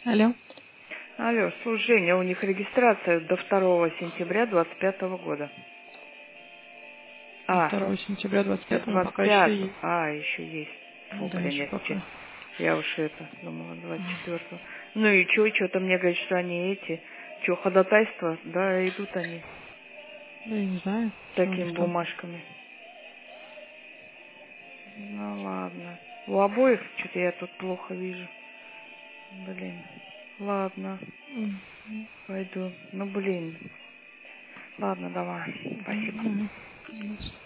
Алло. Алло, слушай, Женя, у них регистрация до 2 сентября 25 года. 2 сентября 25-го пока еще 25. есть. Еще есть. Фу, Да, блин, еще пока. я уж думала, 24-го. Ну и что-то мне говорят, что они ходатайства, да, идут они Да, я не знаю, что у такими них там. бумажками. Ну ладно. У обоих что-то я тут плохо вижу. Блин. Ладно, Мгм. пойду. Ну блин. Ладно, давай. Спасибо. Мгм.